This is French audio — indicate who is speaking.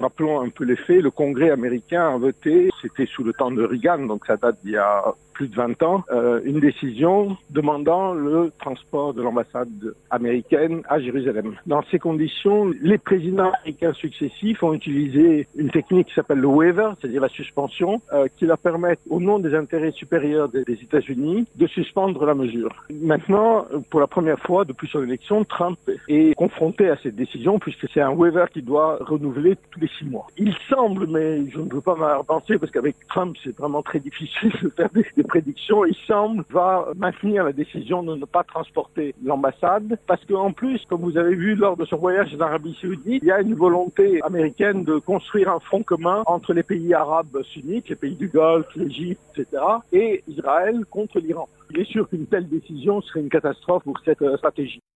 Speaker 1: Rappelons un peu les faits. Le Congrès américain a voté, c'était sous le temps de Reagan, donc ça date d'il y a plus de 20 ans, une décision demandant le transport de l'ambassade américaine à Jérusalem. Dans ces conditions, les présidents américains successifs ont utilisé une technique qui s'appelle le waiver, c'est-à-dire la suspension, qui leur permet, au nom des intérêts supérieurs des États-Unis, de suspendre la mesure. Maintenant, pour la première fois depuis son élection, Trump est confronté à cette décision puisque c'est un waiver qui doit renouveler tous les 6 mois. Il semble, mais je ne veux pas m'avancer parce qu'avec Trump, c'est vraiment très difficile de faire des prédictions. Il semble va maintenir la décision de ne pas transporter l'ambassade parce qu'en plus, comme vous avez vu lors de son voyage en Arabie Saoudite, il y a une volonté américaine de construire un front commun entre les pays arabes sunnites, les pays du Golfe, l'Égypte, etc., et Israël contre l'Iran. Il est sûr qu'une telle décision serait une catastrophe pour cette stratégie.